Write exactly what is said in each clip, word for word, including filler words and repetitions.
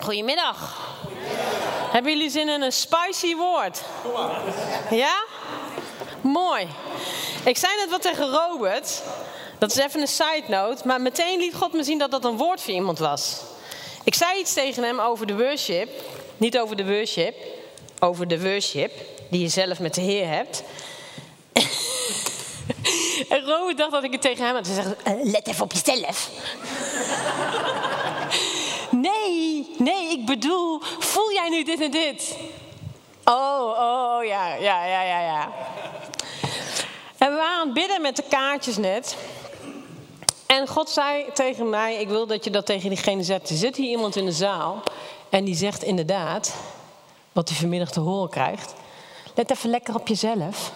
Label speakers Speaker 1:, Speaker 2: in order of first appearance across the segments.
Speaker 1: Goedemiddag. Hebben jullie zin in een spicy woord? Ja? Mooi. Ik zei net wat tegen Robert. Dat is even een side note. Maar meteen liet God me zien dat dat een woord voor iemand was. Ik zei iets tegen hem over de worship. Niet over de worship. Over de worship. Die je zelf met de Heer hebt. En Robert dacht dat ik het tegen hem had. Hij zegt, uh, let even op jezelf. Nee, nee, ik bedoel, voel jij nu dit en dit? Oh, oh, ja, ja, ja, ja, ja. En we waren aan het bidden met de kaartjes net. En God zei tegen mij, ik wil dat je dat tegen diegene zegt. Er zit hier iemand in de zaal en die zegt inderdaad, wat hij vanmiddag te horen krijgt. Let even lekker op jezelf.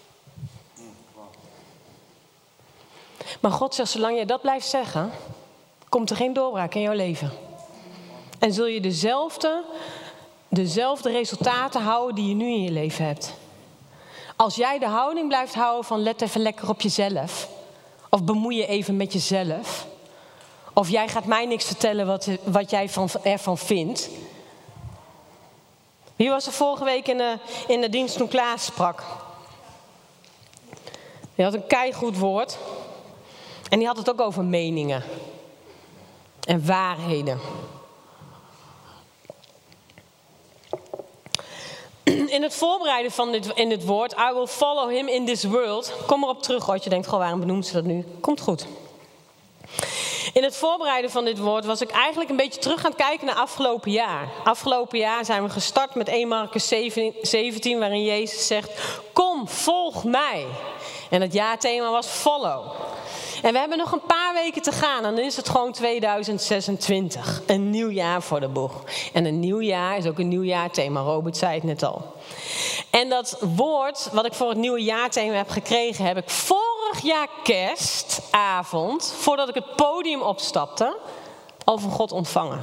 Speaker 1: Maar God zegt, zolang jij dat blijft zeggen, komt er geen doorbraak in jouw leven. En zul je dezelfde, dezelfde resultaten houden die je nu in je leven hebt. Als jij de houding blijft houden van let even lekker op jezelf. Of bemoei je even met jezelf. Of jij gaat mij niks vertellen wat, wat jij van, ervan vindt. Wie was er vorige week in de, in de dienst toen Klaas sprak? Die had een keigoed woord. En die had het ook over meningen. En waarheden. In het voorbereiden van dit, in dit woord, I will follow him in this world. Kom erop terug als je denkt, goh, waarom benoemt ze dat nu? Komt goed. In het voorbereiden van dit woord was ik eigenlijk een beetje terug gaan kijken naar afgelopen jaar. Afgelopen jaar zijn we gestart met eerste Marcus zeventien, waarin Jezus zegt, kom, volg mij. En het jaarthema was follow. En we hebben nog een paar weken te gaan en dan is het gewoon tweeduizend zesentwintig. Een nieuw jaar voor de boeg. En een nieuw jaar is ook een nieuw jaarthema. Robert zei het net al. En dat woord wat ik voor het nieuwe jaarthema heb gekregen, heb ik vorig jaar kerstavond, voordat ik het podium opstapte, al van God ontvangen.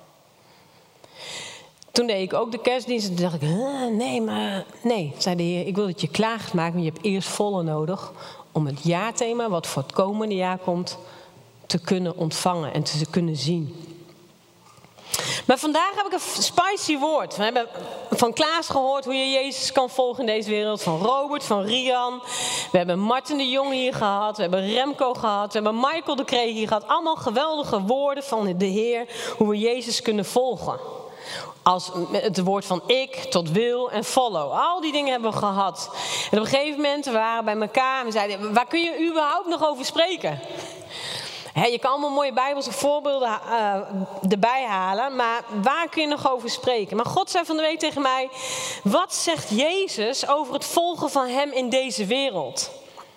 Speaker 1: Toen deed ik ook de kerstdienst en toen dacht ik, nee, maar nee, zei de Heer, ik wil dat je klaar gaat maken, maar je hebt eerst volle nodig om het jaarthema, wat voor het komende jaar komt, te kunnen ontvangen en te kunnen zien. Maar vandaag heb ik een spicy woord. We hebben van Klaas gehoord hoe je Jezus kan volgen in deze wereld. Van Robert, van Rian. We hebben Martin de Jong hier gehad. We hebben Remco gehad. We hebben Michael de Kreeg hier gehad. Allemaal geweldige woorden van de Heer. Hoe we Jezus kunnen volgen. Als het woord van ik tot wil en follow. Al die dingen hebben we gehad. En op een gegeven moment we waren bij elkaar en we zeiden, waar kun je überhaupt nog over spreken? He, je kan allemaal mooie Bijbelse voorbeelden uh, erbij halen, maar waar kun je nog over spreken? Maar God zei van de week tegen mij, wat zegt Jezus over het volgen van hem in deze wereld?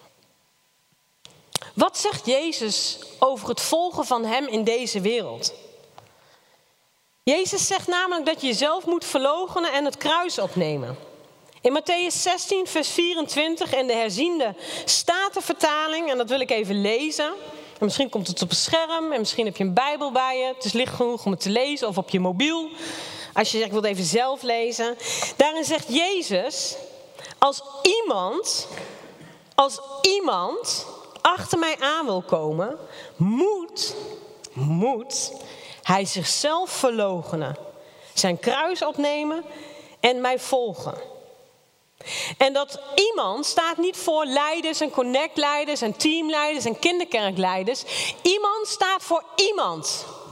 Speaker 1: Wat zegt Jezus over het volgen van hem in deze wereld? Jezus zegt namelijk dat je jezelf moet verloochenen en het kruis opnemen. In Matthäus zestien, vers vierentwintig in de herziende Statenvertaling, en dat wil ik even lezen. En misschien komt het op een scherm en misschien heb je een Bijbel bij je. Het is licht genoeg om het te lezen of op je mobiel. Als je zegt, ik wil het even zelf lezen. Daarin zegt Jezus, als iemand, als iemand achter mij aan wil komen, moet, moet hij zichzelf verloochenen, zijn kruis opnemen en mij volgen. En dat iemand staat niet voor leiders en connectleiders en teamleiders en kinderkerkleiders. Iemand staat voor iemand.